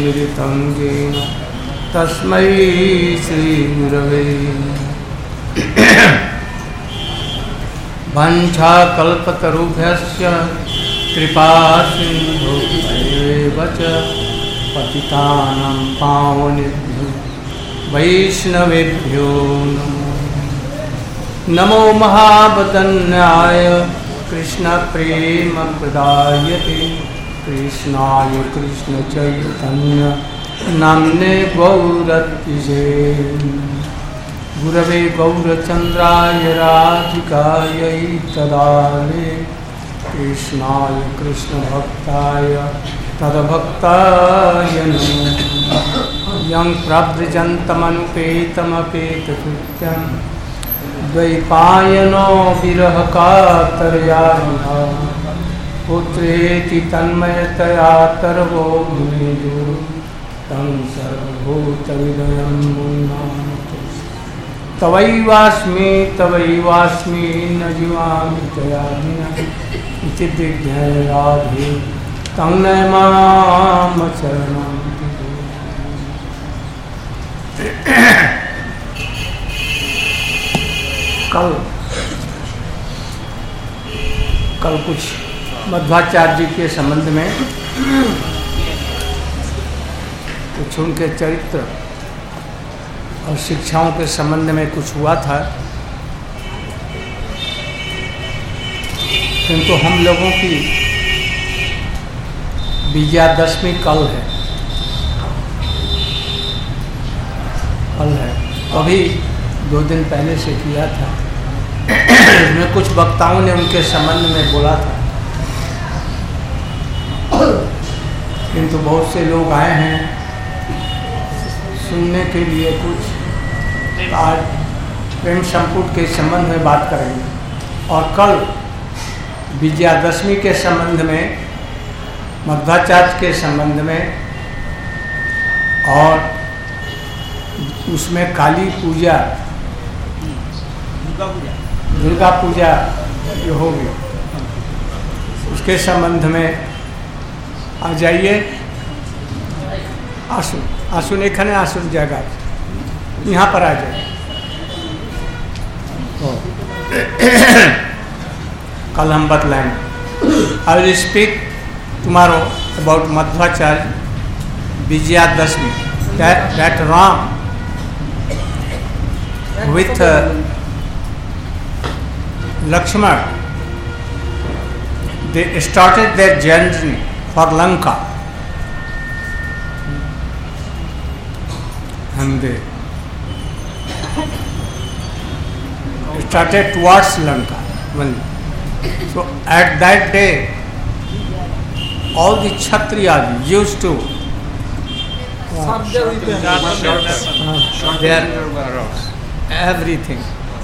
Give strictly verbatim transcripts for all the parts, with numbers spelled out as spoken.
श्रीरङ्गेन तस्मै श्रीगुरवे वाञ्छाकल्पतरुभ्यश्च कृपा सिन्धुभ्येव च पतितानां पावनेभ्यो वैष्णवेभ्यो नमो नमो महावदन्याय कृष्णप्रेमप्रदायते कृष्णाय कृष्णचैतन्य नाम्ने गौरतिजे गुरवे गौरचन्द्राय राधिकायै तदाले कृष्णाय कृष्णभक्ताय तद्भक्ताय नमो यं प्रव्रजन्तमनुपेतमपेतकृत्यं द्वैपायनो विरहकातरया पुत्रेति तन्मयतया तर्वो भूमिदो तं सर्वभूतविदयं मुनामतो तवैवास्मि तवैवास्मि न जीवामि तयादिना इति विज्ञाय राधे तं नमाम चरणं कल कल कुछ मध्वाचार्य जी के संबंध में कुछ उनके चरित्र और शिक्षाओं के संबंध में कुछ हुआ था, किंतु हम लोगों की विजयादशमी कल है कल है अभी दो दिन पहले से किया था। इसमें कुछ वक्ताओं ने उनके संबंध में बोला था, किंतु बहुत से लोग आए हैं सुनने के लिए। कुछ आज प्रेम संपुट के संबंध में बात करेंगे और कल विजयादशमी के संबंध में, मध्वाचार्य के संबंध में और उसमें काली पूजा दुर्गा पूजा जो होगी उसके संबंध में आ जाइए। आसुन आसुन एखने आसुन जगह यहाँ पर आ जाइए। कल हम बतलाएंगे। I will speak tomorrow about Madhvacharya Vijayadashami, that that Ram with uh, Lakshmana, they started their journey for Lanka and they started towards Lanka. So at that day all the Kshatriyas used to uh, their everything.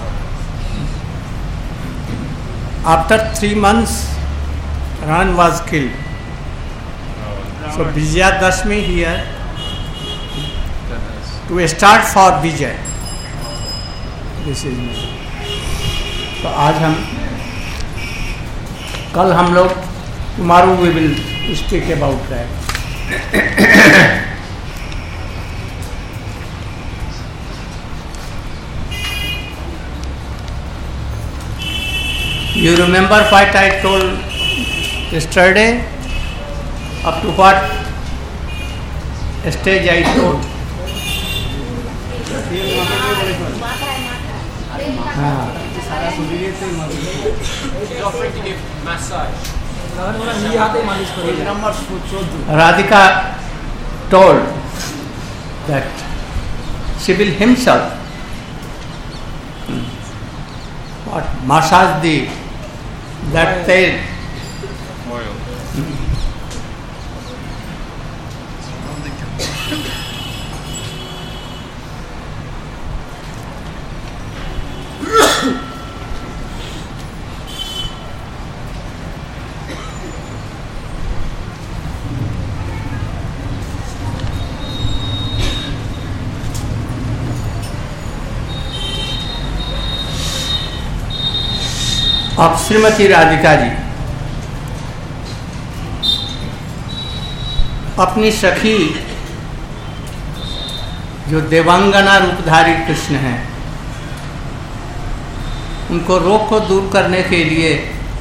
After three months, Ran was killed. So Vijayadashmi here to start for Vijay. This is me. तो आज हम कल हम लोग tomorrow we will speak about that. You remember what I told yesterday? Up to what stage I told? हाँ. Radhika told that she will himself what massage the that tail oil. अब श्रीमती राधिका जी अपनी सखी जो देवांगना रूपधारी कृष्ण हैं, उनको रोग को दूर करने के लिए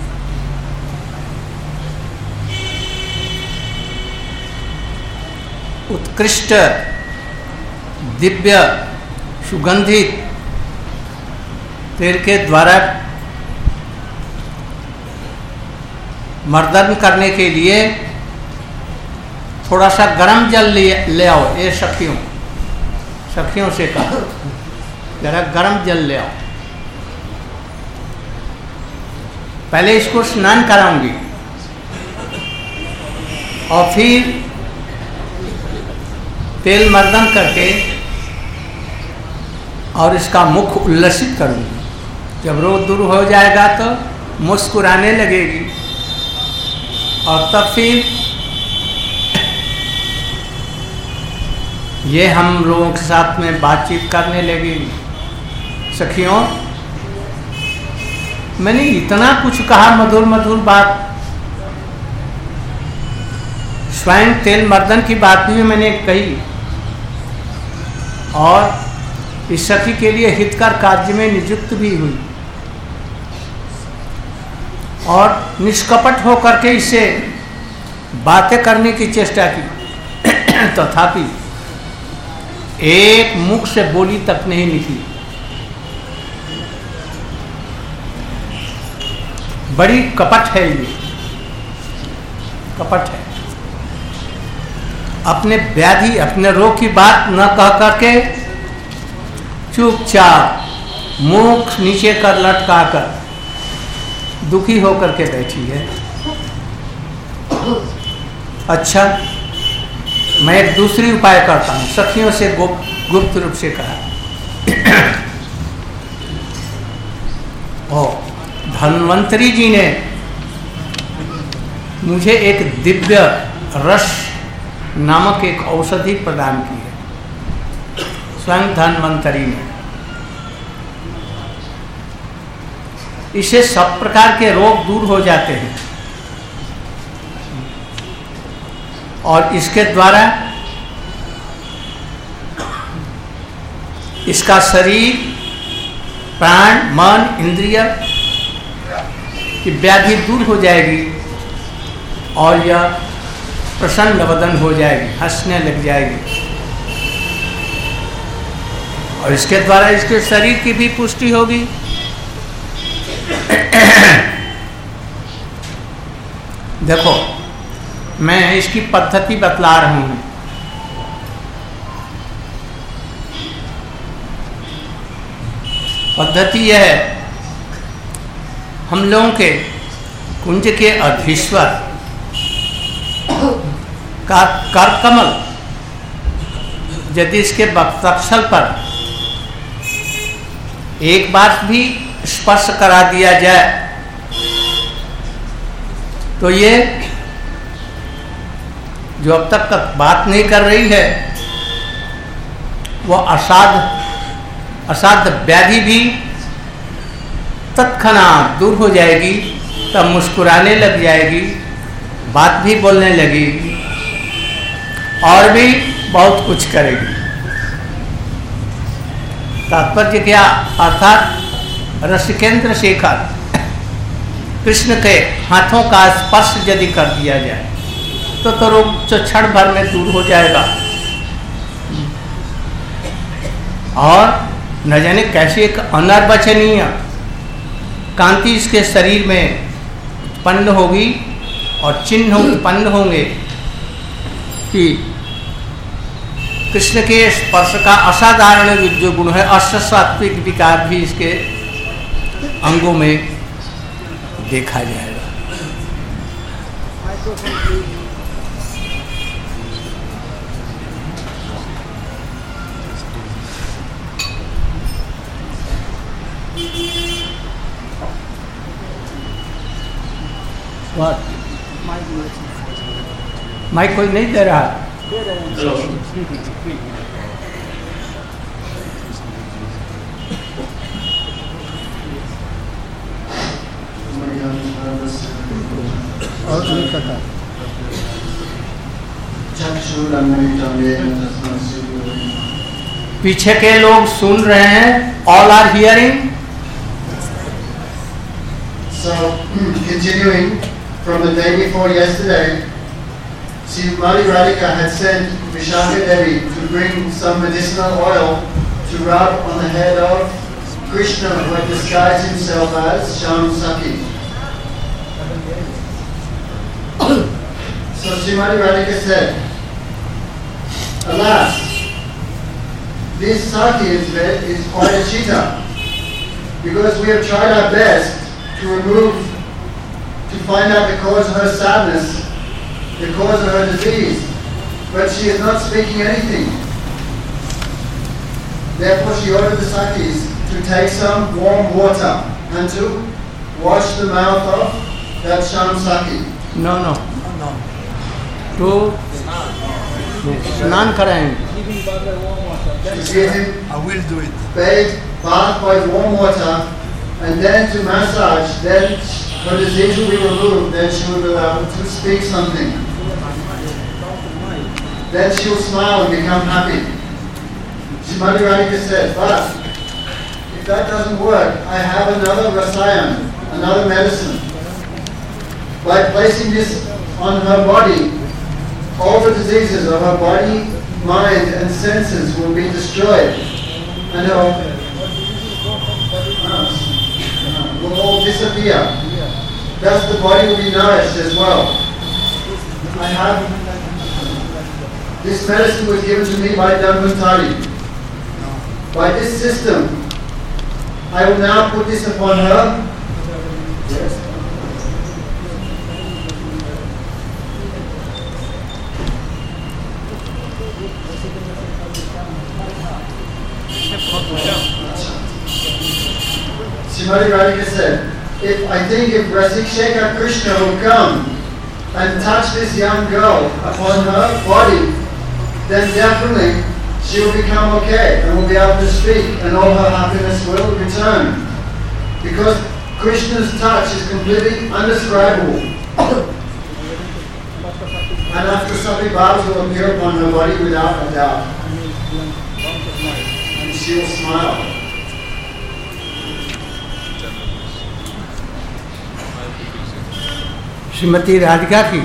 उत्कृष्ट दिव्य सुगंधित तेल के द्वारा मर्दन करने के लिए थोड़ा सा गर्म जल ले, ले आओ। ये सखियों सखियों से कहा, जरा गर्म जल ले आओ। पहले इसको स्नान कराऊंगी और फिर तेल मर्दन करके और इसका मुख उल्लसित करूंगी। जब रोग दूर हो जाएगा तो मुस्कुराने लगेगी और तब फिर ये हम लोगों के साथ में बातचीत करने लगेगी। सखियों, मैंने इतना कुछ कहा, मधुर मधुर बात, स्वयं तेल मर्दन की बात भी मैंने कही और इस सखी के लिए हितकर कार्य में नियुक्त भी हुई और निष्कपट होकर के इससे बातें करने की चेष्टा की, तथापि एक मुख से बोली तक नहीं निकली। बड़ी कपट है ये, कपट है। अपने व्याधि अपने रोग की बात न कह करके चुपचाप मुख नीचे कर लटका कर दुखी होकर के बैठी है। अच्छा, मैं एक दूसरी उपाय करता हूँ। सखियों से गुप्त गुप्त रूप से कहा, ओ धन्वंतरी जी ने मुझे एक दिव्य रस नामक एक औषधि प्रदान की है, स्वयं धन्वंतरी ने। इससे सब प्रकार के रोग दूर हो जाते हैं और इसके द्वारा इसका शरीर, प्राण, मन, इंद्रिय की व्याधि दूर हो जाएगी और यह प्रसन्न वदन हो जाएगी, हंसने लग जाएगी और इसके द्वारा इसके शरीर की भी पुष्टि होगी। देखो, मैं इसकी पद्धति बतला रहा हूं। पद्धति यह है, हम लोगों के कुंज के अधीश्वर का कर कमल यदि इसके वक्षस्थल पर एक बार भी स्पर्श करा दिया जाए तो ये जो अब तक बात नहीं कर रही है वो असाध असाध्य व्याधि भी तत्क्षणात दूर हो जाएगी। तब मुस्कुराने लग जाएगी, बात भी बोलने लगेगी और भी बहुत कुछ करेगी। तात्पर्य क्या? अर्थात रसिकेंद्र शेखर कृष्ण के हाथों का स्पर्श यदि कर दिया जाए तो तो रोग जो क्षण भर में दूर हो जाएगा और न जाने कैसी एक अनर्वचनीय कांति इसके शरीर में उत्पन्न होगी और चिन्ह उत्पन्न होंगे कि कृष्ण के स्पर्श का असाधारण जो गुण है, असात्विक विकार भी इसके अंगों में देखा जाएगा। माइक कोई नहीं दे रहा? दे रहे हैं। और नहीं पता। पीछे के लोग सुन रहे हैं, all are hearing. So, continuing from the day before yesterday, Srimati Radhika had sent Vishaka Devi to bring some medicinal oil to rub on the head of Krishna, who had disguised himself as Shyam Saki. So Srimati Radhika said, alas, this Saki is, is quite a cheater, because we have tried our best to remove, to find out the cause of her sadness, the cause of her disease, but she is not speaking anything. Therefore she ordered the Sakis to take some warm water and to wash the mouth of that Shyam Saki. No, no, no. To स्नान कराएं. To give him, I will do it. bathe, bath by warm water, and then to massage. Then her disease will be removed. Then she will be able to speak something. Then she will smile and become happy. Srimati Radhika said, but if that doesn't work, I have another rasayan, another medicine. By placing this on her body, all the diseases of her body, mind and senses will be destroyed, and her uh, will all disappear. Thus the body will be nourished as well. I have, this medicine was given to me by Dhanvantari. By this system, I will now put this upon her. Yes. Srimati Radhika said, if I think if Rasik Shekhar Krishna will come and touch this young girl upon her body, then definitely she will become okay and will be able to speak and all her happiness will return. Because Krishna's touch is completely undescribable. And after Sati Bhavas will appear upon her body without a doubt. And she will smile. Shrimati Radhika की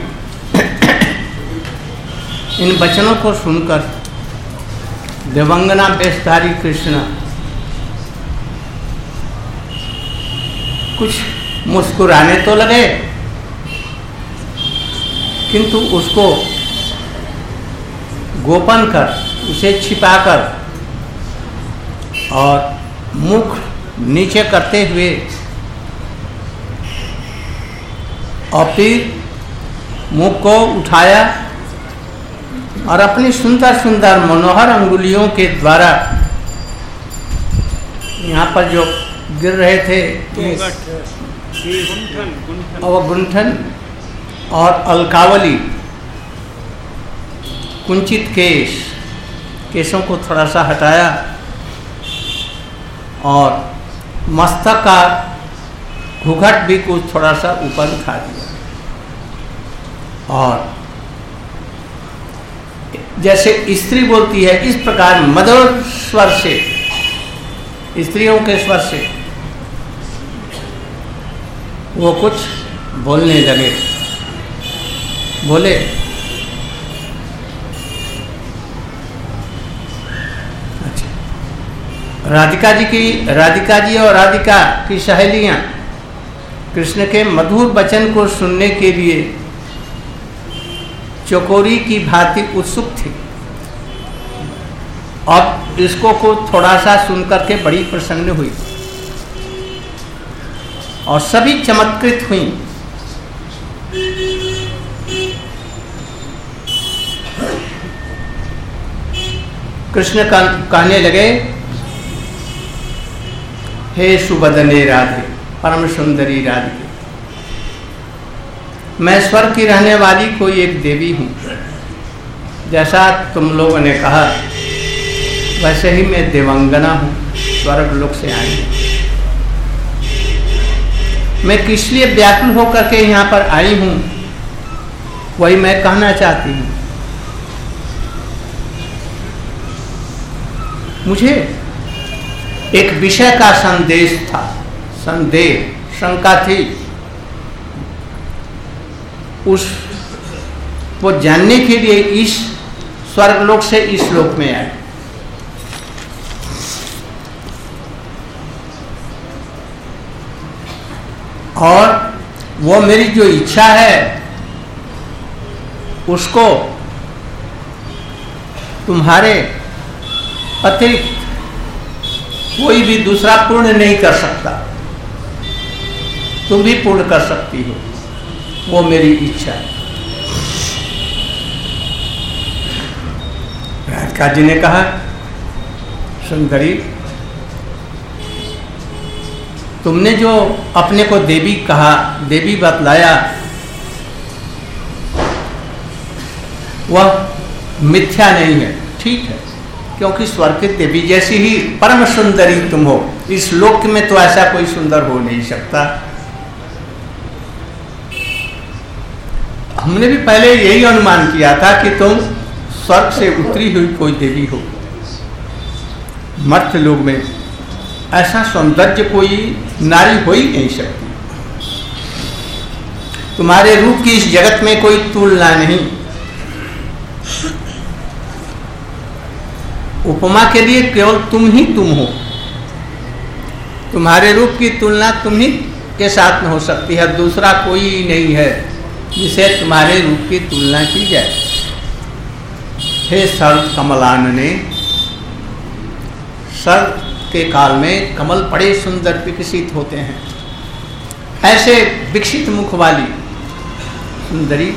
इन वचनों को सुनकर देवंगना वेशधारी कृष्ण कुछ मुस्कुराने तो लगे, किंतु उसको गोपन कर, उसे छिपाकर और मुख नीचे करते हुए और फिर मुख को उठाया और अपनी सुंदर सुंदर मनोहर अंगुलियों के द्वारा यहाँ पर जो गिर रहे थे अवगुंठन और अलकावली, कुंचित केश, केशों को थोड़ा सा हटाया और मस्तक का घूंघट भी कुछ थोड़ा सा ऊपर उठा दिया और जैसे स्त्री बोलती है इस प्रकार मधुर स्वर से, स्त्रियों के स्वर से वो कुछ बोलने लगे। बोले, अच्छा, राधिका जी की राधिका जी और राधिका की सहेलियां कृष्ण के मधुर वचन को सुनने के लिए चकोरी की भांति उत्सुक थी और इसको को थोड़ा सा सुनकर के बड़ी प्रसन्न हुई और सभी चमत्कृत हुई। कृष्ण कहने लगे, हे सुबदने राधे, परम सुंदरी राधिका, मैं स्वर्ग की रहने वाली कोई एक देवी हूँ। जैसा तुम लोगों ने कहा वैसे ही मैं देवंगना हूँ, स्वर्ग लोक से आई हूँ। मैं किस लिए व्याकुल होकर के यहाँ पर आई हूँ वही मैं कहना चाहती हूँ। मुझे एक विषय का संदेश था, संदेह, शंका थी, उस वो जानने के लिए इस स्वर्गलोक से इस लोक में आए। और वो मेरी जो इच्छा है उसको तुम्हारे अतिरिक्त कोई भी दूसरा पूर्ण नहीं कर सकता, तुम भी पूर्ण कर सकती हो, वो मेरी इच्छा है। राधिका जी ने कहा, सुंदरी, तुमने जो अपने को देवी कहा, देवी बतलाया, वह मिथ्या नहीं है, ठीक है, क्योंकि स्वर्ग की देवी जैसी ही परम सुंदरी तुम हो। इस लोक में तो ऐसा कोई सुंदर हो नहीं सकता। हमने भी पहले यही अनुमान किया था कि तुम स्वर्ग से उतरी हुई कोई देवी हो। मर्त्य लोक में ऐसा सौंदर्य कोई नारी हो ही नहीं सकती। तुम्हारे रूप की इस जगत में कोई तुलना नहीं। उपमा के लिए केवल तुम ही तुम हो। तुम्हारे रूप की तुलना तुम ही के साथ में हो सकती है, दूसरा कोई नहीं है जिसे तुम्हारे रूप की तुलना की जाए। हे सर्व कमलानने, सर्व के काल में कमल बड़े सुंदर विकसित होते हैं। ऐसे विकसित मुख वाली सुंदरी,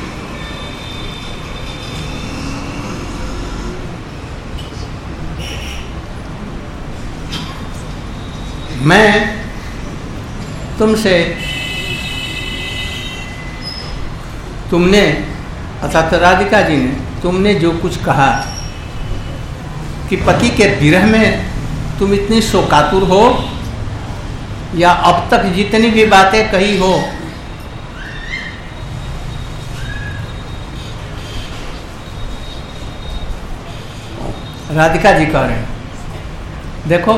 मैं तुमसे, तुमने अर्थात राधिका जी ने, तुमने जो कुछ कहा कि पति के विरह में तुम इतनी शोकातुर हो, या अब तक जितनी भी बातें कही हो, राधिका जी कह रहे हैं, देखो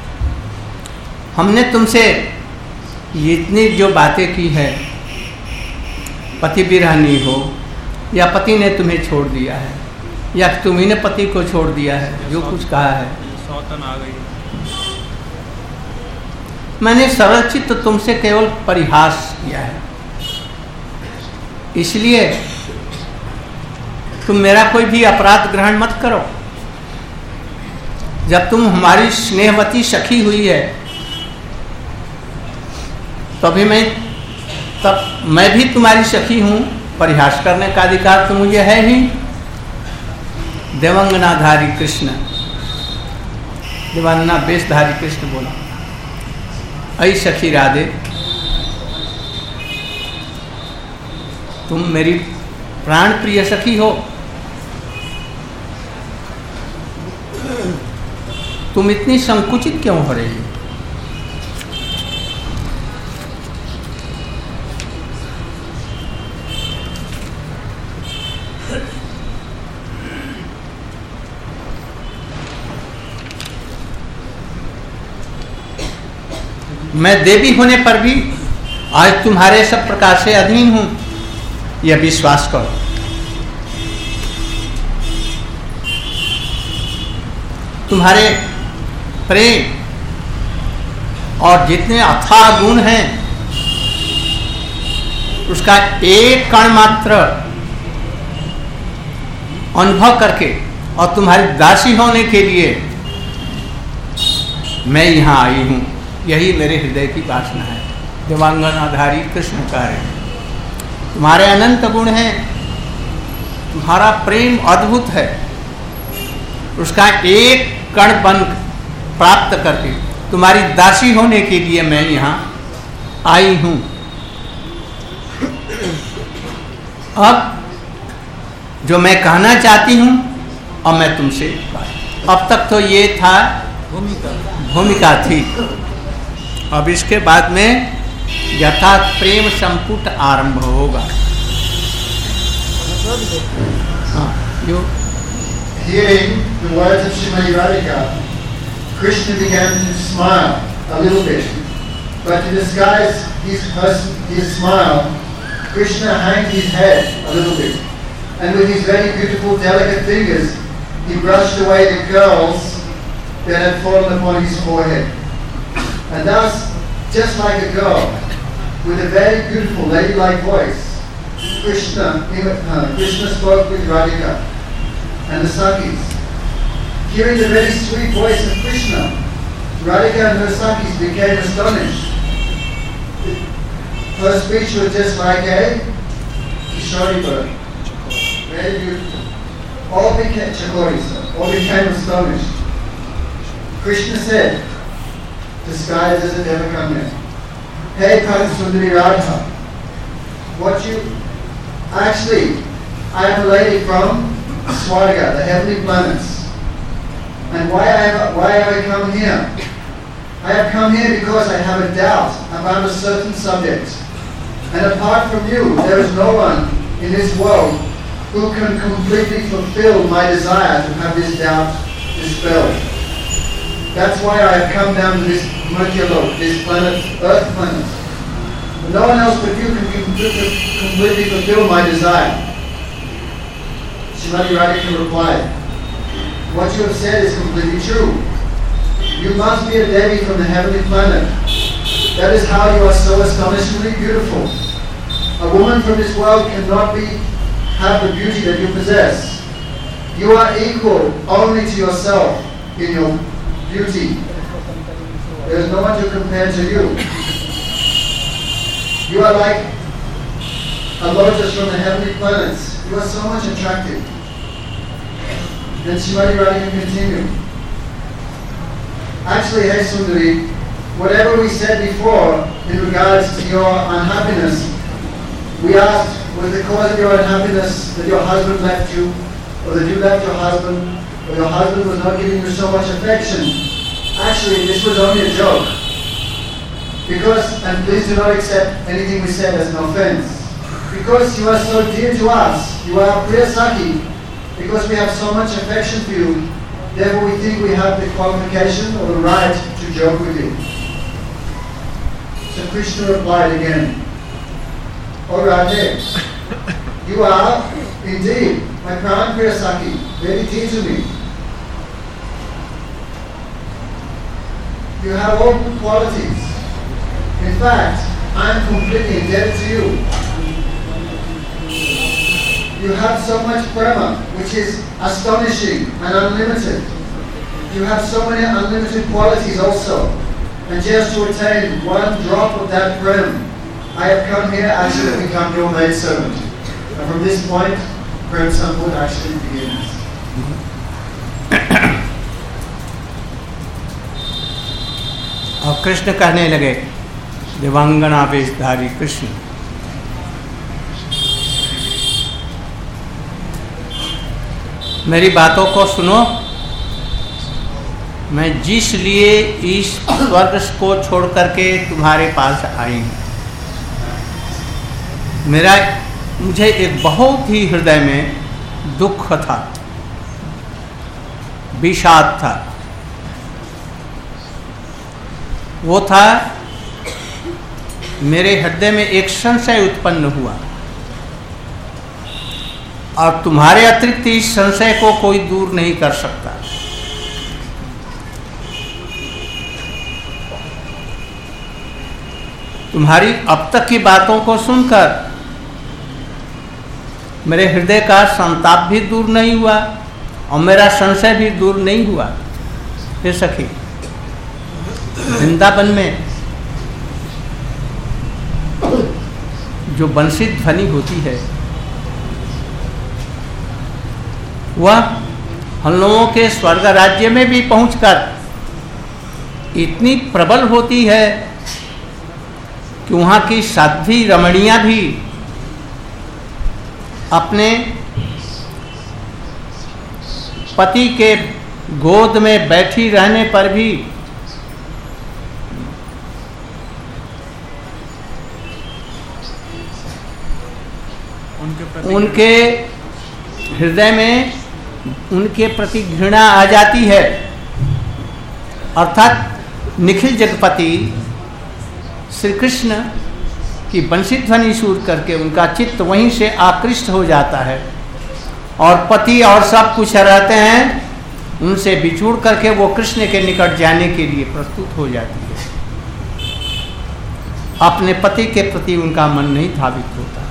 हमने तुमसे इतनी जो बातें की है, पति विरहनी हो, या पति ने तुम्हें छोड़ दिया है, या तुम्ही ने पति को छोड़ दिया है, जो कुछ कहा है, सौतन आ गई। मैंने सरल चित्त तुमसे केवल परिहास किया है, इसलिए तुम मेरा कोई भी अपराध ग्रहण मत करो। जब तुम हमारी स्नेहवती सखी हुई है, तभी मैं तब मैं भी तुम्हारी सखी हूँ, परिहास करने का अधिकार तो मुझे है ही। देवंगनाधारी कृष्ण, देवांगना वेशधारी कृष्ण बोला, ऐ सखी राधे, तुम मेरी प्राण प्रिय सखी हो, तुम इतनी संकुचित क्यों हो रही हो? मैं देवी होने पर भी आज तुम्हारे सब प्रकार से अधीन हूं, यह विश्वास करो। तुम्हारे प्रेम और जितने अथाह गुण हैं, उसका एक कण मात्र अनुभव करके और तुम्हारी दासी होने के लिए मैं यहाँ आई हूँ, यही मेरे हृदय की वासना है। देवांगनाधारी कृष्ण कह रहे हैं, तुम्हारे अनंत गुण हैं, तुम्हारा प्रेम अद्भुत है, उसका एक कण बन प्राप्त करके तुम्हारी दासी होने के लिए मैं यहाँ आई हूँ। अब जो मैं कहना चाहती हूँ, अब मैं तुमसे, अब तक तो ये था भूमिका भूमिका थी, अब इसके बाद में यथार्थ प्रेम संपुट आरंभ होगा। हाँ, जो Hearing the words of Srimati Radhika, Krishna began to smile a little bit. But to disguise his, his smile, Krishna hanged his head a little bit. And with his very beautiful, delicate fingers, he brushed away the curls that had fallen upon his forehead. And thus, just like a girl, with a very beautiful, ladylike voice, Krishna, uh, Krishna spoke with Radhika and the Sakis. Hearing the very sweet voice of Krishna, Radhika and her Sakis became astonished. Her speech was just like a Kishori bird. Very beautiful. All became Chakoris, all became astonished. Krishna said, disguised as a Devakanya, "Hey Padma Sundari Radha, what you actually, I am a lady from Swarga, the heavenly planets. And why I have, why have I come here? I have come here because I have a doubt about a certain subject. And apart from you, there is no one in this world who can completely fulfill my desire to have this doubt dispelled. That's why I have come down to this Merkulok, this planet, Earth planet. And no one else but you can completely, completely fulfill my desire." Srimati Radhika replied, "What you have said is completely true. You must be a Devi from the heavenly planet. That is how you are so astonishingly beautiful. A woman from this world cannot be have the beauty that you possess. You are equal only to yourself in your beauty. There is no one to compare to you. You are like a lotus from the heavenly planets. You are so much attractive." Then Srimati Radhika continued, "Actually, hey Sundari, whatever we said before in regards to your unhappiness, we asked, was the cause of your unhappiness that your husband left you, or that you left your husband, or your husband was not giving you so much affection? Actually, this was only a joke. Because, and please do not accept anything we said as an offense, because you are so dear to us, you are Priya Saki, because we have so much affection for you, therefore we think we have the qualification or the right to joke with you." So Krishna replied again, "O Radhe, you are indeed my Pran Priya Saki, very dear to me. You have all good qualities. In fact, I am completely indebted to you. You have so much prema, which is astonishing and unlimited. You have so many unlimited qualities also. And just to attain one drop of that prem, I have come here actually to become your maidservant." And from this point, Prem Sambodh actually begins. और कृष्ण कहने लगे, दिवंगना वेशधारी कृष्ण, मेरी बातों को सुनो। मैं जिस लिए इस स्वर्ग को छोड़ करके तुम्हारे पास आई हूँ, मेरा मुझे एक बहुत ही हृदय में दुख था, विषाद था। वो था, मेरे हृदय में एक संशय उत्पन्न हुआ और तुम्हारे अतिरिक्त इस संशय को कोई दूर नहीं कर सकता। तुम्हारी अब तक की बातों को सुनकर मेरे हृदय का संताप भी दूर नहीं हुआ और मेरा संशय भी दूर नहीं हुआ। हे सखी, वृंदावन में जो बंसी ध्वनि होती है वह हम लोगों के स्वर्ग राज्य में भी पहुंचकर इतनी प्रबल होती है कि वहाँ की साध्वी रमणियाँ भी अपने पति के गोद में बैठी रहने पर भी उनके उनके हृदय में उनके प्रति घृणा आ जाती है। अर्थात निखिल जगपति श्री कृष्ण की बंसी ध्वनि सुन करके उनका चित्त वहीं से आकृष्ट हो जाता है और पति और सब कुछ रहते हैं उनसे बिछुड़ करके वो कृष्ण के निकट जाने के लिए प्रस्तुत हो जाती है। अपने पति के प्रति उनका मन नहीं धावित होता।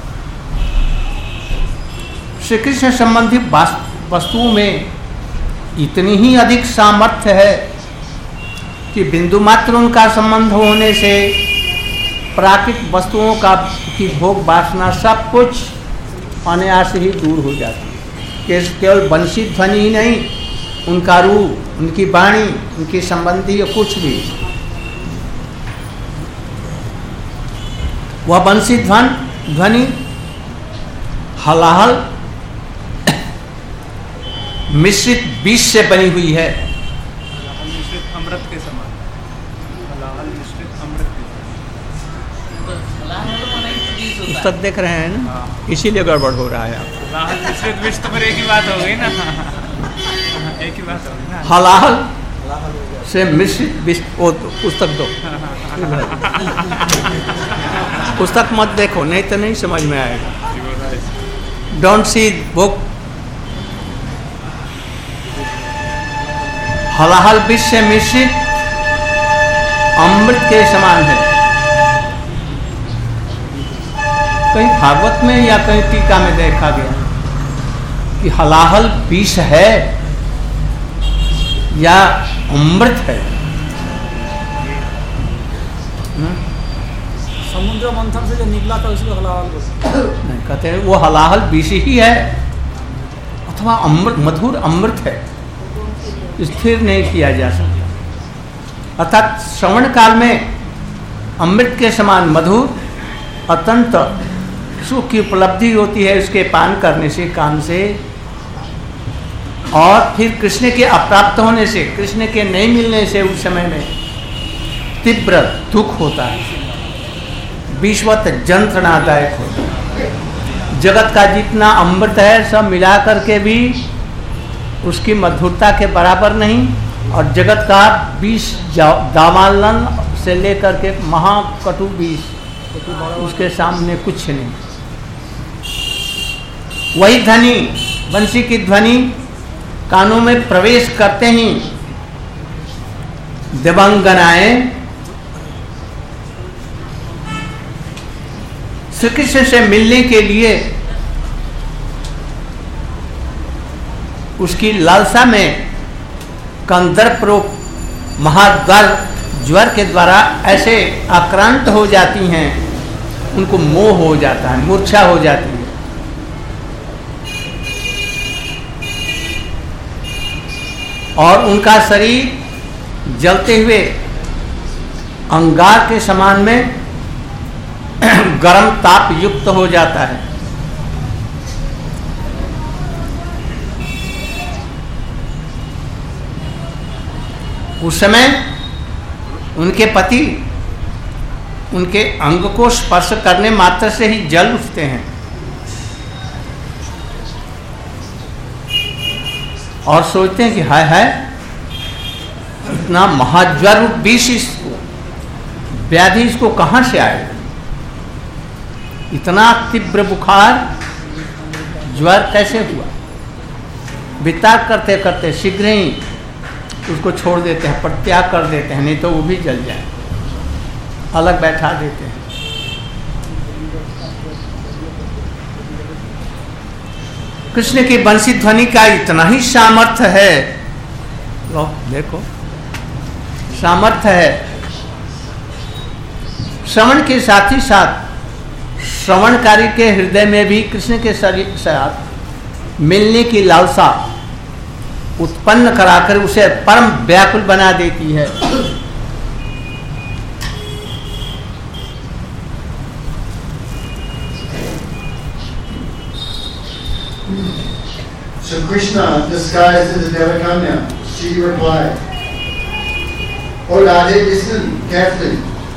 श्री कृष्ण संबंधी वस्तुओं में इतनी ही अधिक सामर्थ्य है कि बिंदु मात्र उनका संबंध होने से प्राकृतिक वस्तुओं का की भोग वासना सब कुछ अनायास ही दूर हो जाती है। केवल बंसी ध्वनि ही नहीं, उनका रूप, उनकी वाणी, उनकी संबंधी कुछ भी, वह बंसी ध्वन ध्वनि हलाहल मिश्रित बीज से बनी हुई है। मिश्रित अमृत के समान, हलाहल मिश्रित अमृत के। पुस्तक देख रहे हैं ना, इसीलिए गड़बड़ हो रहा है आपको। हलाहल मिश्रित विष तो एक ही बात हो गई ना, एक ही बात हो गई ना। हलाहल से मिश्रित विष, वो तो पुस्तक दो। पुस्तक मत देखो, नहीं तो नहीं समझ में आएगा। Don't see book. हलाहल विष से मिश्रित अमृत के समान है। कहीं भागवत में या कहीं टीका में देखा गया कि हलाहल विष है या अमृत है। समुद्र मंथन से जो निकला था उसको हलाहल नहीं कहते हैं, वो हलाहल विष ही है अथवा अमृत, मधुर अमृत है, स्थिर नहीं किया जा सकता। अर्थात श्रवण काल में अमृत के समान मधुर अत्यंत सुख की उपलब्धि होती है उसके पान करने से, कान से। और फिर कृष्ण के अप्राप्त होने से, कृष्ण के नहीं मिलने से उस समय में तीव्र दुख होता है, विश्वत जंत्रणादायक होता है। जगत का जितना अमृत है सब मिला करके भी उसकी मधुरता के बराबर नहीं, और जगत का विष दावानल से लेकर के महाकटु विष उसके सामने कुछ नहीं। वही ध्वनि, बंसी की ध्वनि कानों में प्रवेश करते ही देवांगनाएं श्री कृष्ण से मिलने के लिए उसकी लालसा में कंदर्प रूप महाद्वार ज्वर के द्वारा ऐसे आक्रांत हो जाती हैं, उनको मोह हो जाता है, मूर्छा हो जाती है। और उनका शरीर जलते हुए अंगार के समान में गर्म ताप युक्त हो जाता है। उस समय उनके पति उनके अंग को स्पर्श करने मात्र से ही जल उठते हैं और सोचते हैं कि हाय हाय इतना महाज्वर रूप विष, इसको व्याधि इसको कहाँ से आएगा, इतना तीव्र बुखार ज्वर कैसे हुआ। वितार करते करते शीघ्र ही उसको छोड़ देते हैं, परित्याग कर देते हैं, नहीं तो वो भी जल जाए, अलग बैठा देते हैं। कृष्ण की बंसी ध्वनि का इतना ही सामर्थ्य है, लो देखो सामर्थ्य है। श्रवण के साथ ही साथ श्रवणकारी के हृदय में भी कृष्ण के शरीर साथ मिलने की लालसा उत्पन्न कराकर उसे परम व्याकुल बना देती है। So Krishna, disguised as a Devakanya, she replied, "Oh Radhe, listen carefully.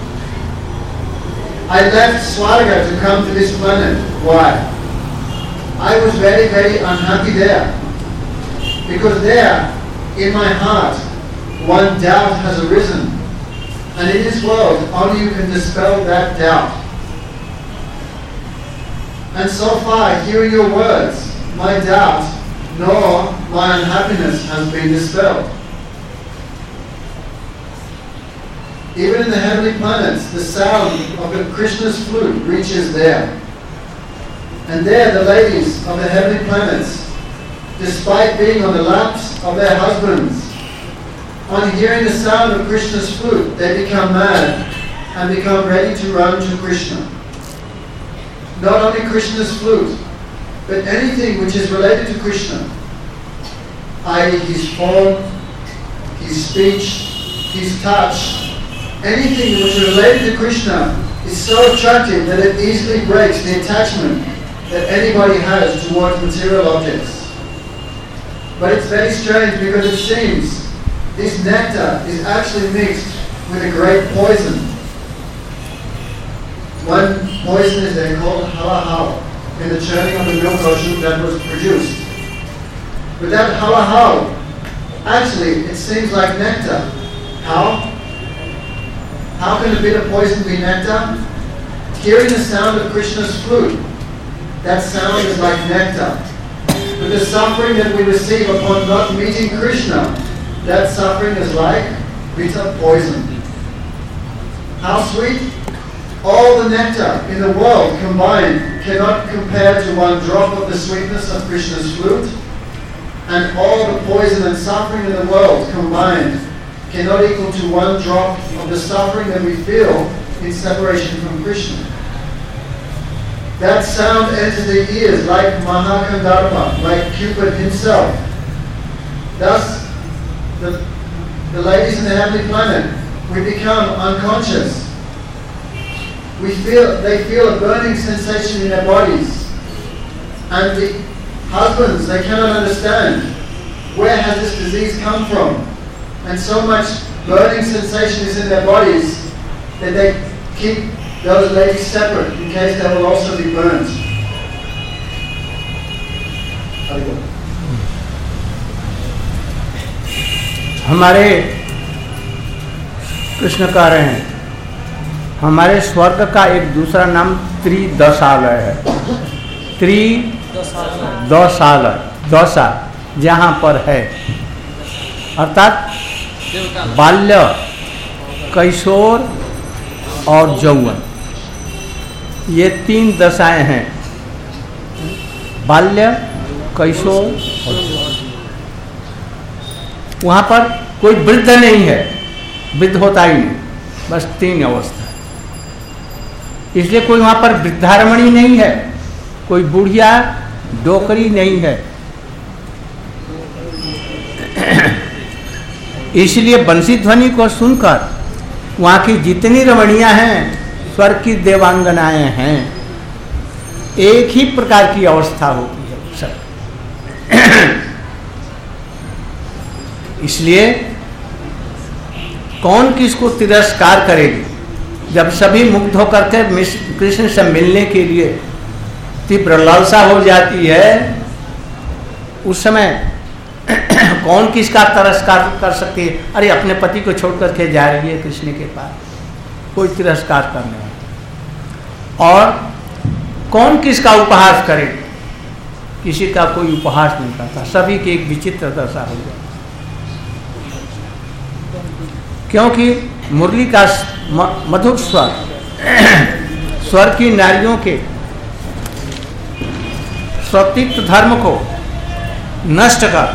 I left Swarga to come to this planet. Why? I was very, very unhappy there. Because there, in my heart, one doubt has arisen. And in this world, only you can dispel that doubt. And so far, hearing your words, my doubt nor my unhappiness has been dispelled. Even in the heavenly planets, the sound of the Krishna's flute reaches there. And there the ladies of the heavenly planets, despite being on the laps of their husbands, on hearing the sound of Krishna's flute, they become mad and become ready to run to Krishna. Not only Krishna's flute, but anything which is related to Krishna, that is his form, his speech, his touch, anything which is related to Krishna is so attractive that it easily breaks the attachment that anybody has towards material objects. But it's very strange because it seems this nectar is actually mixed with a great poison. One poison is there called halahal in the churning of the milk ocean that was produced. But that halahal, actually it seems like nectar. How? How can a bit of poison be nectar? Hearing the sound of Krishna's flute, that sound is like nectar. But the suffering that we receive upon not meeting Krishna, that suffering is like bitter poison. How sweet? All the nectar in the world combined cannot compare to one drop of the sweetness of Krishna's flute, and all the poison and suffering in the world combined cannot equal to one drop of the suffering that we feel in separation from Krishna. That sound enters the ears like Mahakandarpa, like Cupid himself. Thus, the, the ladies in the heavenly planet, we become unconscious. We feel, they feel a burning sensation in their bodies. And the husbands, they cannot understand where has this disease come from. And so much burning sensation is in their bodies that they keep those ladies separate in case they will also be burnt. हमारे कृष्ण कह रहे हैं हमारे स्वर्ग का एक दूसरा नाम त्रिदशालय है। त्रिदशालय, दशा जहाँ पर है, अर्थात बाल्य, कैशोर और यौवन, ये तीन दशाएं हैं। बाल्य, कैशोर और यौवन। वहाँ पर कोई वृद्ध नहीं है, वृद्ध होता ही नहीं, बस तीन अवस्था। इसलिए कोई वहाँ पर वृद्धारमणी नहीं है, कोई बुढ़िया डोकरी नहीं है। इसलिए बंसी ध्वनि को सुनकर वहाँ की जितनी रमणियाँ हैं, स्वर्ग की देवांगनाएं हैं, एक ही प्रकार की अवस्था होती है सब। इसलिए कौन किसको तिरस्कार करेगी? जब सभी मुक्त होकर के कृष्ण से मिलने के लिए तीव्र लालसा हो जाती है, उस समय कौन किसका तिरस्कार कर सकती है? अरे अपने पति को छोड़ करके जा रही है कृष्ण के पास, कोई तिरस्कार करने वाला। और कौन किसका उपहास करे? किसी का कोई उपहास नहीं करता, सभी की एक विचित्र दशा हो जाती। क्योंकि मुरली का मधुर स्वर स्वर की नारियों के स्वतिक्त धर्म को नष्ट कर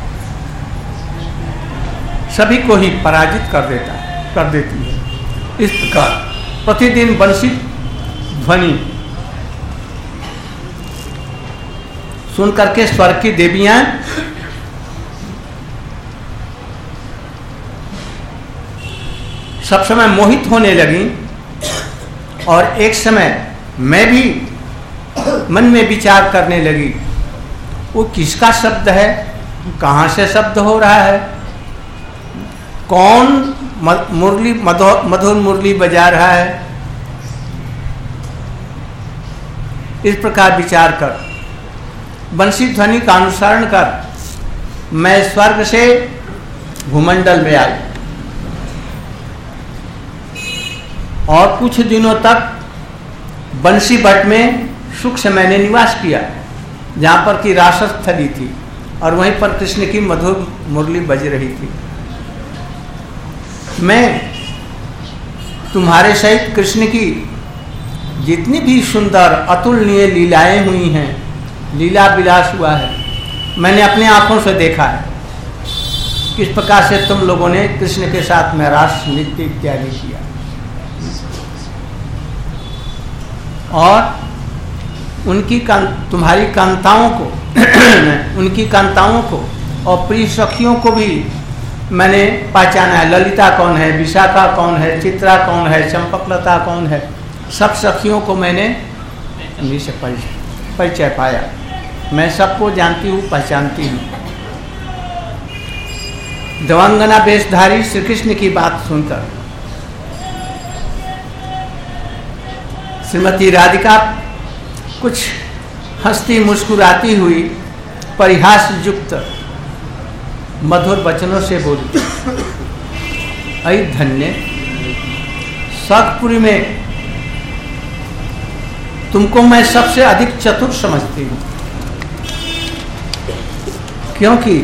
सभी को ही पराजित कर देता कर देती है। इस प्रकार प्रतिदिन बंसी ध्वनि सुन करके स्वर्ग की देवियां सब समय मोहित होने लगी, और एक समय मैं भी मन में विचार करने लगी, वो किसका शब्द है, कहाँ से शब्द हो रहा है, कौन मुरली मधुर मधुर मुरली बजा रहा है। इस प्रकार विचार कर बंसी ध्वनि का अनुसरण कर मैं स्वर्ग से भूमंडल में आई और कुछ दिनों तक बंसी भट्ट में सुख से मैंने निवास किया, जहाँ पर की रासस स्थली थी और वहीं पर कृष्ण की मधुर मुरली बज रही थी। मैं तुम्हारे सहित कृष्ण की जितनी भी सुंदर अतुलनीय लीलाएं हुई हैं, लीला विलास हुआ है, मैंने अपनी आंखों से देखा है किस प्रकार से तुम लोगों ने कृष्ण के साथ में रास नृत्य इत्यादि किया। और उनकी कां, तुम्हारी कांताओं को उनकी कांताओं को और प्रिय सखियों को भी मैंने पहचाना है। ललिता कौन है, विशाखा कौन है, चित्रा कौन है, चंपकलता कौन है, सब सखियों को मैंने उन्हीं से परिचय परिचय पाया। मैं सबको जानती हूँ, पहचानती हूँ। देवांगना वेशधारी श्री कृष्ण की बात सुनकर श्रीमती राधिका कुछ हंसती मुस्कुराती हुई परिहास युक्त मधुर वचनों से बोली, ऐ धन्य, सतपुरी में तुमको मैं सबसे अधिक चतुर समझती हूँ, क्योंकि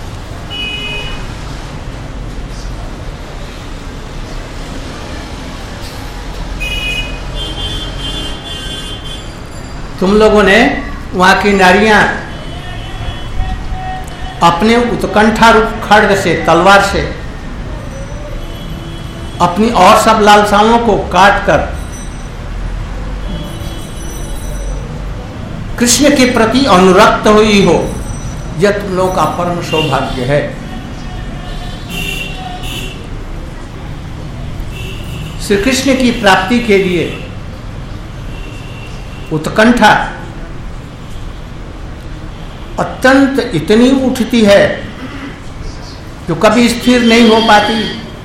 तुम लोगों ने वहाँ की नारियां अपने उत्कंठा रूप खड्ग से, तलवार से अपनी और सब लालसाओं को काट कर कृष्ण के प्रति अनुरक्त हुई हो, यह तुम लोगों का परम सौभाग्य है। श्री कृष्ण की प्राप्ति के लिए उत्कंठा अत्यंत इतनी उठती है जो कभी स्थिर नहीं हो पाती।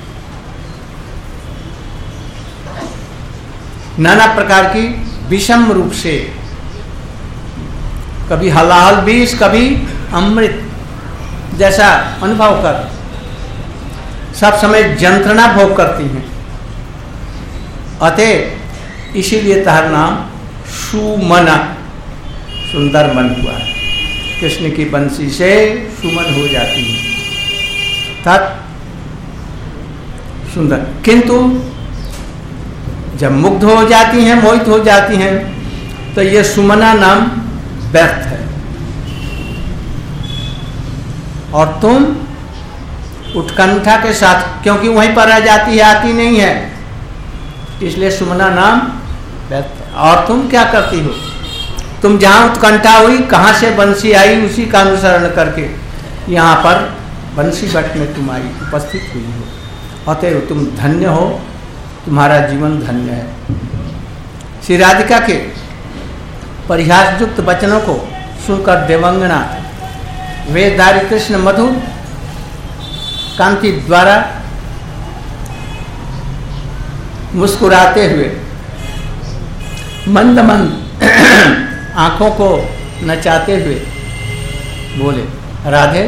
नाना प्रकार की विषम रूप से, कभी हलाहल विष, कभी अमृत जैसा अनुभव कर सब समय यंत्रणा भोग करती हैं। अतः इसीलिए तार नाम सुमना, सुंदर मन हुआ है। कृष्ण की बंसी से सुमन हो जाती है, तत् सुंदर। किंतु जब मुग्ध हो जाती हैं, मोहित हो जाती हैं, तो ये सुमना नाम व्यर्थ है। और तुम उत्कंठा के साथ, क्योंकि वहीं पर रह जाती है, आती नहीं है, इसलिए सुमना नाम व्यर्थ है। और तुम क्या करती हो? तुम जहाँ उत्कंठा हुई, कहाँ से बंसी आई, उसी का अनुसरण करके यहाँ पर बंसी भट्ट में तुम आई, उपस्थित हुई हो। अतएव तुम धन्य हो, तुम्हारा जीवन धन्य है। श्री राधिका के परिहासयुक्त वचनों को सुनकर देवांगना वेशधारी कृष्ण मधुर कांति द्वारा मुस्कुराते हुए मंद मंद आंखों को नचाते हुए बोले, राधे,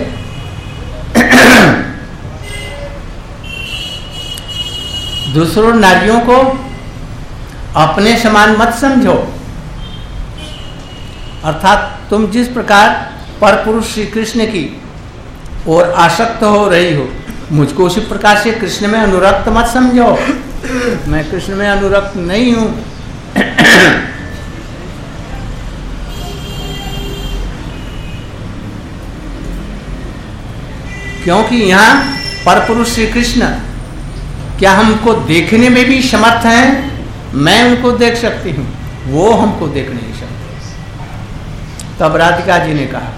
दूसरों नारियों को अपने समान मत समझो। अर्थात तुम जिस प्रकार परपुरुष श्री कृष्ण की ओर आसक्त हो रही हो, मुझको उसी प्रकार से कृष्ण में अनुरक्त मत समझो। मैं कृष्ण में अनुरक्त नहीं हूं। क्योंकि यहाँ परपुरुष श्री कृष्ण क्या हमको देखने में भी समर्थ हैं? मैं उनको देख सकती हूँ, वो हमको देख नहीं सकते। तब राधिका जी ने कहा,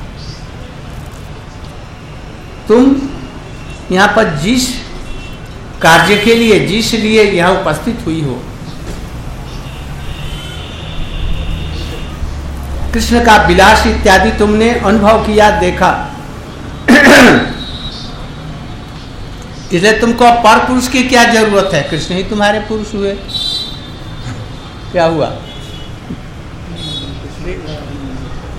तुम यहाँ पर जिस कार्य के लिए, जिस लिए यहाँ उपस्थित हुई हो, कृष्ण का विलास इत्यादि तुमने अनुभव किया, देखा, इसलिए तुमको पर पुरुष की क्या जरूरत है? कृष्ण ही तुम्हारे पुरुष हुए। क्या हुआ?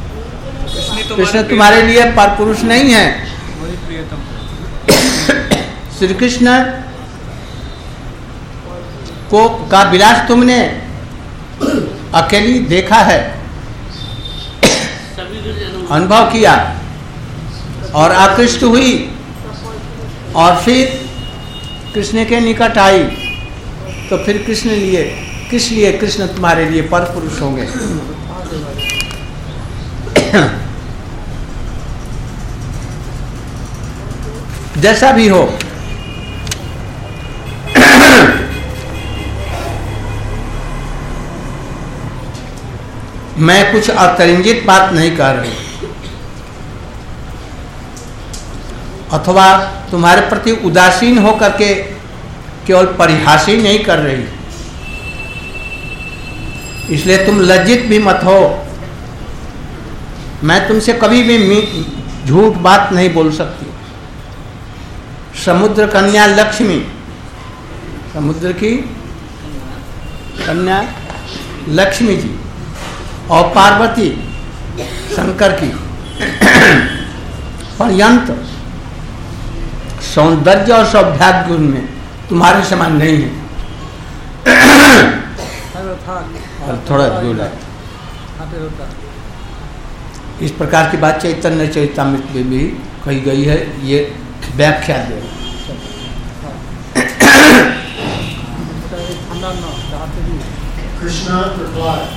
कृष्ण तुम्हारे लिए पर पुरुष नहीं है। श्री कृष्ण को का विलास तुमने अकेली देखा है, अनुभव किया और आकृष्ट हुई और फिर कृष्ण के निकट आई, तो फिर कृष्ण लिए किस लिए कृष्ण तुम्हारे लिए पर पुरुष होंगे। जैसा भी हो, मैं कुछ अतिरंजित बात नहीं कर रही अथवा तुम्हारे प्रति उदासीन हो करके केवल परिहास ही नहीं कर रही, इसलिए तुम लज्जित भी मत हो। मैं तुमसे कभी भी झूठ बात नहीं बोल सकती। समुद्र कन्या लक्ष्मी, समुद्र की कन्या लक्ष्मी जी और पार्वती शंकर की पर्यंत सौंदर्य और सौभाग्य गुण में तुम्हारे समान नहीं है। और थोड़ा दूर है। इस प्रकार की बात चैतन्य चरितामृत में भी कही गई है, ये व्याख्या दे। Krishna replied,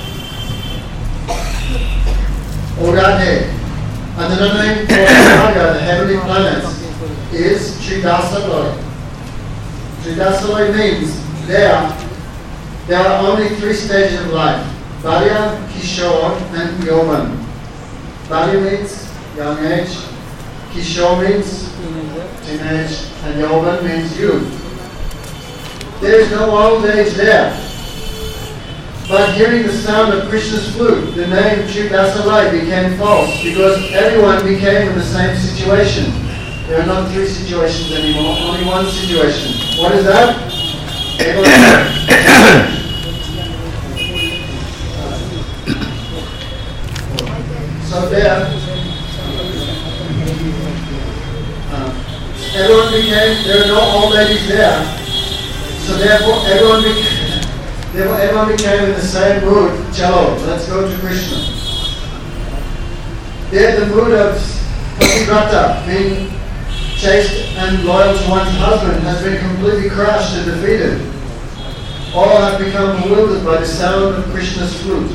O Radhe, another name for Saga, the heavenly planets, is Tridasaloi. Tridasaloi means there, there are only three stages of life: Balya, Kishore, and Yauvan. Balya means young age, Kishore means teenage, and Yauvan means youth. There is no old age there. But hearing the sound of Krishna's flute, the name Tridasalai became false because everyone became in the same situation. There are not three situations anymore, only one situation. What is that? So there, uh, everyone became, there are no old ladies there. So therefore everyone became, Therefore, everyone became in the same mood. Chalo, let's go to Krishna. There, the mood of Pativrata, being chaste and loyal to one's husband, has been completely crushed and defeated. All have become bewildered by the sound of Krishna's flute.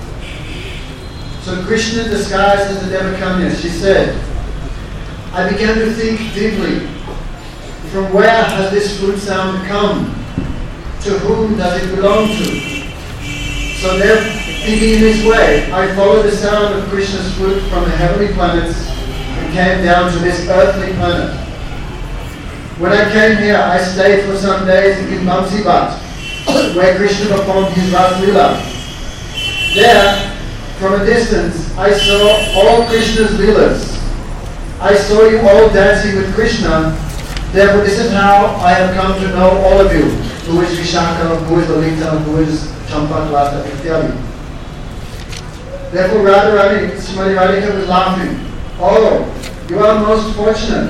So Krishna, disguised as the Devakanya, she said, I began to think deeply, from where has this flute sound come? To whom does it belong to? So then, thinking in this way, I followed the sound of Krishna's flute from the heavenly planets and came down to this earthly planet. When I came here, I stayed for some days in Bamsibat, where Krishna performed his Ras Leela. There, from a distance, I saw all Krishna's Leelas. I saw you all dancing with Krishna. Therefore, this is how I have come to know all of you. Who is Vishaka, who is Lalita, who is Champak, Lata, Ityadi. Therefore, Radharani, Srimati Radhika was laughing. Oh, you are most fortunate.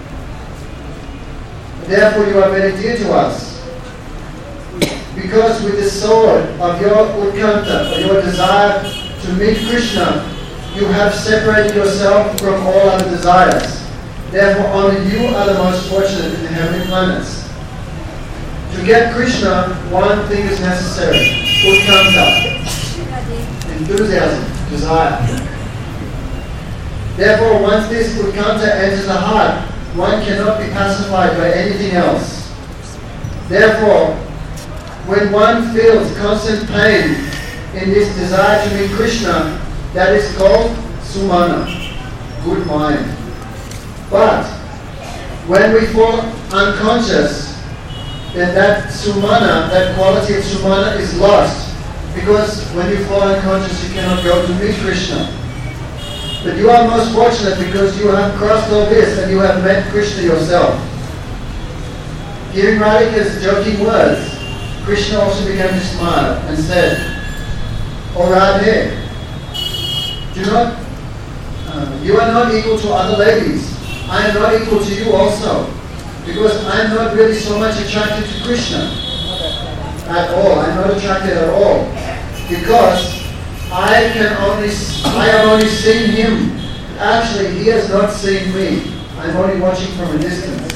Therefore, you are very dear to us. Because with the sword of your Utkanta, or your desire to meet Krishna, you have separated yourself from all other desires. Therefore, only you are the most fortunate in the heavenly planets. To get Krishna, one thing is necessary: Utkanta, enthusiasm, desire. Therefore, once this Utkanta enters the heart, one cannot be pacified by anything else. Therefore, when one feels constant pain in this desire to meet Krishna, that is called Sumana, good mind. But when we fall unconscious, then that Sumana, that quality of Sumana is lost. Because when you fall unconscious, you cannot go to meet Krishna. But you are most fortunate because you have crossed all this and you have met Krishna yourself. Hearing Radhika's joking words, Krishna also began to smile and said, O Radhe, do not, uh, you are not equal to other ladies. I am not equal to you also. because I'm not really so much attracted to Krishna at all. I'm not attracted at all because I can only, I have only seen him. Actually, he has not seen me. I'm only watching from a distance.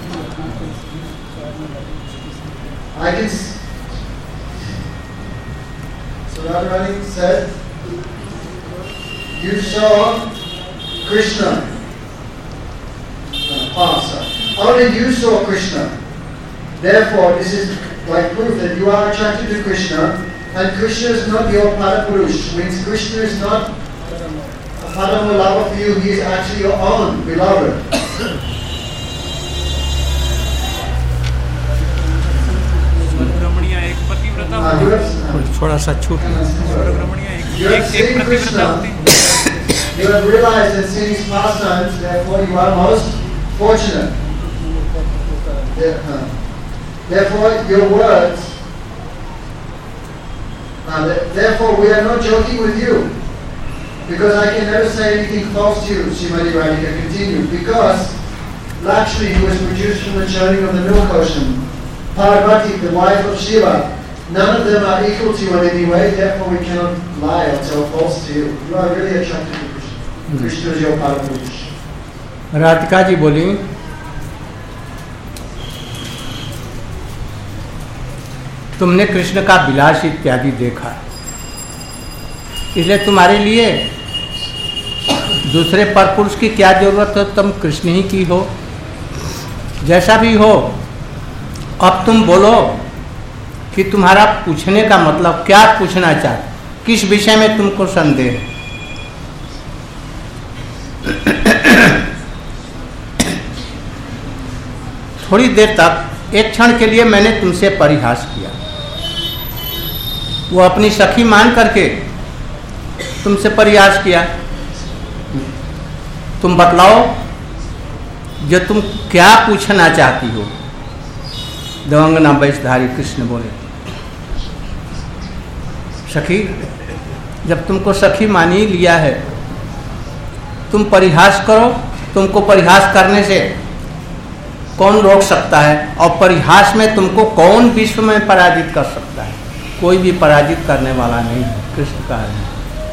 I can. S- so Radharani said, "You saw Krishna." Uh, oh, sorry. Only you saw Krishna. Therefore, this is like proof that you are attracted to Krishna. And Krishna is not your Parapurush, means Krishna is not a Padama lover for you, he is actually your own beloved. स्वर्गरमणियाँ एक पतिव्रता Uh, होती you है। have, थोड़ा सा छूट स्वर्गरमणियाँ एक you have एक एक seen पतिव्रता Krishna, होती है। you have realized and seen his pastimes, therefore you are most fortunate. There- uh, Therefore, your words, uh, th- therefore we are not joking with you. Because I can never say anything false to you, Srimati Radhika continued. Because Lakshmi, who was produced from the churning of the milk ocean, Parvati, the wife of Shiva, none of them are equal to you in any way, therefore we cannot lie or tell false to you. You are really attracted to Krishna. Krishna is your Parapurush. Radhika ji बोली, तुमने कृष्ण का विलास इत्यादि देखा, इसलिए तुम्हारे लिए दूसरे परपुरुष की क्या जरूरत है, तुम कृष्ण ही की हो। जैसा भी हो, अब तुम बोलो कि तुम्हारा पूछने का मतलब क्या, पूछना चाहते, किस विषय में तुमको संदेह है। थोड़ी देर तक, एक क्षण के लिए मैंने तुमसे परिहास किया, वो अपनी सखी मान करके तुमसे परिहास किया। तुम बतलाओ जो तुम क्या पूछना चाहती हो। देवांगना वैशधारी कृष्ण बोले, सखी, जब तुमको सखी मान ही लिया है, तुम परिहास करो। तुमको परिहास करने से कौन रोक सकता है, और परिहास में तुमको कौन विश्व में पराजित कर सकता है? कोई भी पराजित करने वाला नहीं है, कृष्ण का है,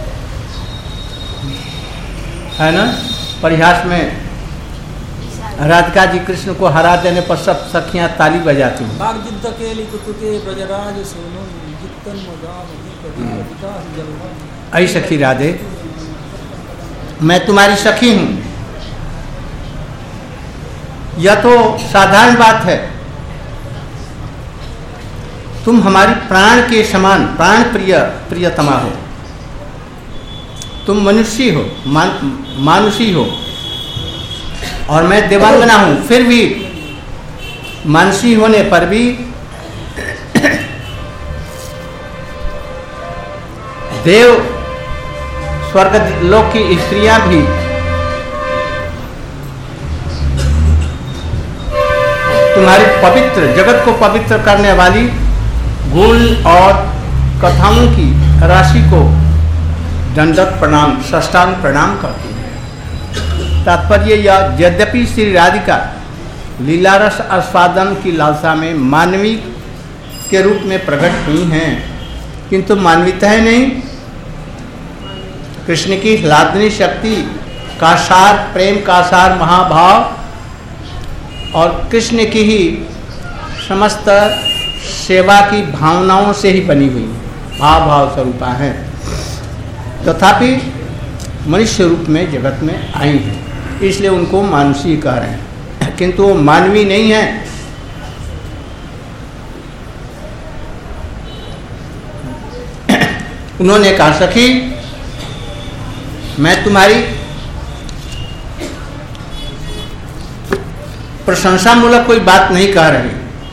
है ना। परिहास में राधिका जी कृष्ण को हरा देने पर सब सखियां ताली बजाती हैं। बागजिद्द केली कुतुके ब्रजराज सोनो जित्तन मदान दीपदि विकास जलवन। ऐ सखी राधे, मैं तुम्हारी सखी हूं, यह तो साधारण बात है। तुम हमारी प्राण के समान, प्राण प्रिय प्रियतमा हो। तुम मनुष्य हो, मान, मानुषी हो, और मैं देवांगना हूं। फिर भी मानसी होने पर भी देव स्वर्ग लोक की स्त्रियां भी तुम्हारी पवित्र, जगत को पवित्र करने वाली गुण और कथाओं की राशि को दंडवत प्रणाम, साष्टांग प्रणाम करती है। तात्पर्य यह, यद्यपि श्री राधिका लीलारस आस्वादन की लालसा में मानवी के रूप में प्रकट हुई हैं, किंतु मानवीताएं नहीं। कृष्ण की ह्लादनी शक्ति का सार, प्रेम का सार महाभाव, और कृष्ण की ही समस्त सेवा की भावनाओं से ही बनी हुई भाव भाव स्वरूपा है, तथापि मनुष्य रूप में जगत में आई हैं, इसलिए उनको मानुषी कह रहे हैं, किंतु वो मानवी नहीं है। उन्होंने कहा, सखी, मैं तुम्हारी प्रशंसामूलक कोई बात नहीं कह रही,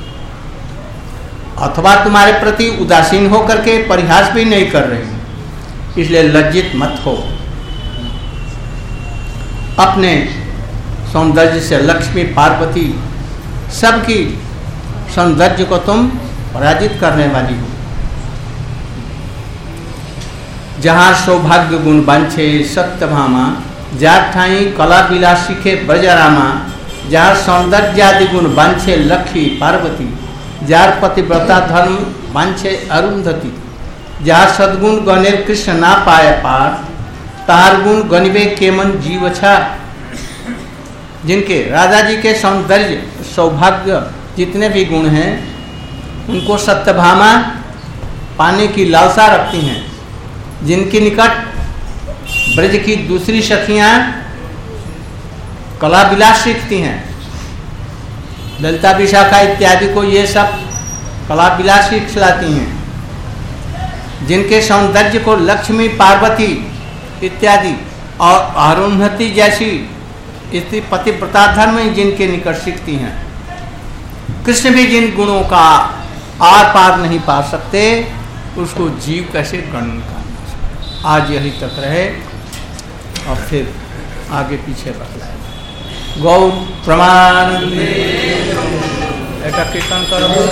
अथवा तुम्हारे प्रति उदासीन होकर के परिहास भी नहीं कर रही, इसलिए लज्जित मत हो। अपने सौंदर्य से लक्ष्मी, पार्वती, सबकी सौंदर्य को तुम पराजित करने वाली हो। जहाँ सौभाग्य गुण बांछे सत्यभामा, जा ठाई कला बिलासी के ब्रजरामा, जार सौंदर्यादि गुण बांछे लक्ष्मी पार्वती, जार पतिव्रता धर्म बांछे अरुंधति, जार सद्गुण गणेर कृष्ण ना पाए पार, तार गुण गणिबे केमन जीव छा। जिनके राजा जी के सौंदर्य सौभाग्य जितने भी गुण हैं उनको सत्यभामा पाने की लालसा रखती हैं, जिनके निकट ब्रज की दूसरी सखियां कला विलास सीखती हैं, ललिता विशाखा इत्यादि को ये सब कला विलास सीख लाती हैं, जिनके सौंदर्य को लक्ष्मी पार्वती इत्यादि और अरुंधति जैसी स्त्री पतिव्रता धर्म जिनके निकट सीखती हैं। कृष्ण भी जिन गुणों का आर पार नहीं पा सकते उसको जीव कैसे गणन करना। आज यही तक रहे और फिर आगे पीछे बतलाए। गौर प्रमाण ऐसा कीर्तन करो।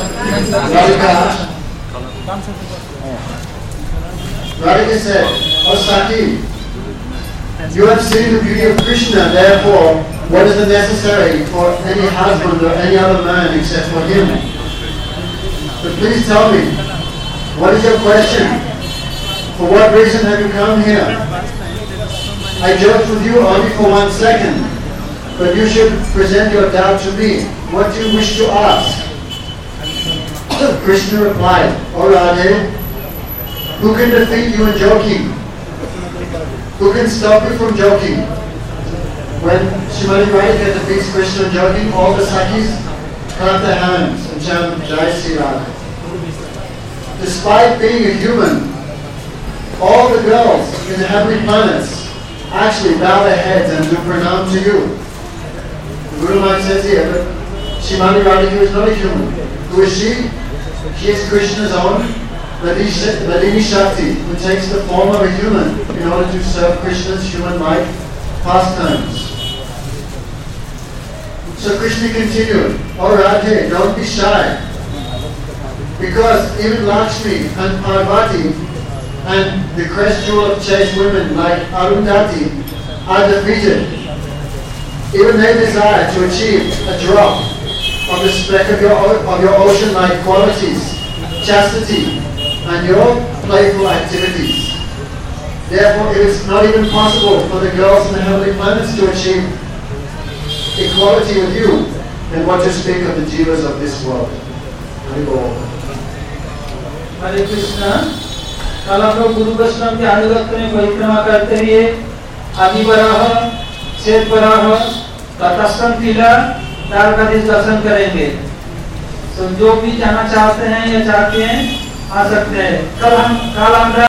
Radhika said, "O Sati, you have seen the beauty of Krishna, therefore, what is necessary for any husband or any other man except for him? But please tell me, what is your question? For what reason have you come here? I joked with you only for one second, but you should present your doubt to me. What do you wish to ask?" Krishna replied, "O Radhe, who can defeat you in joking? Who can stop you from joking?" When Srimati Radhika defeats Krishna in joking, all the Sakhis clap their hands and chant Jai Sri Radha. Despite being a human, all the girls in the heavenly planets actually bow their heads and do pranam to you. The Guru Maharaj says here that Srimati Radhika is not a human. Who is she? She is Krishna's own Ladini Shakti, who takes the form of a human in order to serve Krishna's human-like pastimes. So Krishna continued, "O Radhe, don't be shy, because even Lakshmi and Parvati and the crest jewel of chaste women like Arundhati are defeated. Even they desire to achieve a drop of the speck of your, of your ocean-like qualities, chastity, and your playful activities. Therefore, it is not even possible for the girls in the heavenly planets to achieve equality with you, and what to speak of the jivas of this world." हरे कृष्णा। कल हम लोग गुरु वैष्णव के अनुगत्य में परिक्रमा करते हुए आदि वराह, श्वेत वराह, तटस्थन टीला, द्वारकाधीश दर्शन करेंगे। तो जो भी जाना चाहते हैं या चाहते हैं आ सकते हैं। कल हम कल हम